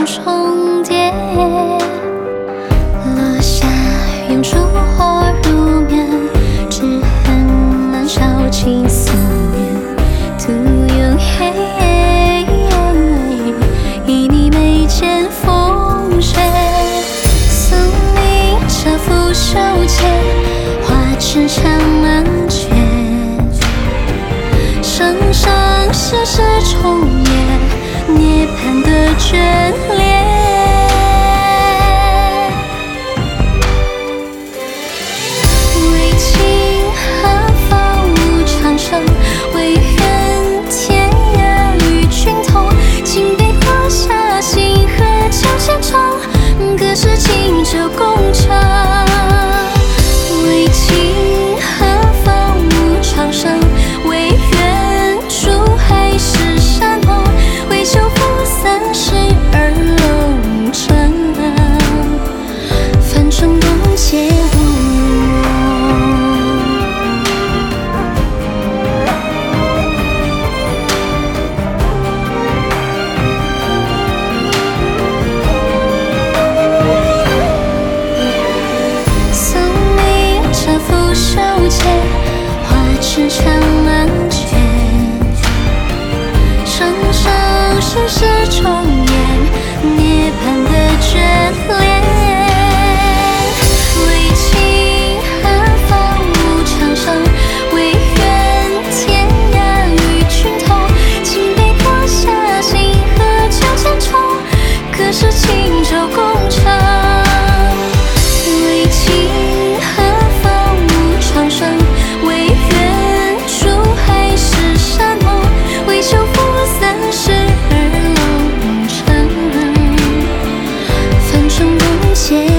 重叠，落下永烛火入眠，只恨难消尽思念，独用黑。以你眉间风雪，送你这拂袖间，花枝长满卷。生生世世重演，涅槃的眷恋。为情何方无长生，为愿天涯与君同。金杯花下，星河交千重，隔世今朝共成。为情何方无长生，为愿竹海是山盟，为求负三世而龙城，凡尘共皆无长满卷，生生世世重演，涅槃的眷恋。为情何方无长生，为愿天涯与君同。金杯花下，星河交千重，隔世今朝共成。为情何方无长生，为愿为求负三世而龙城，凡尘共皆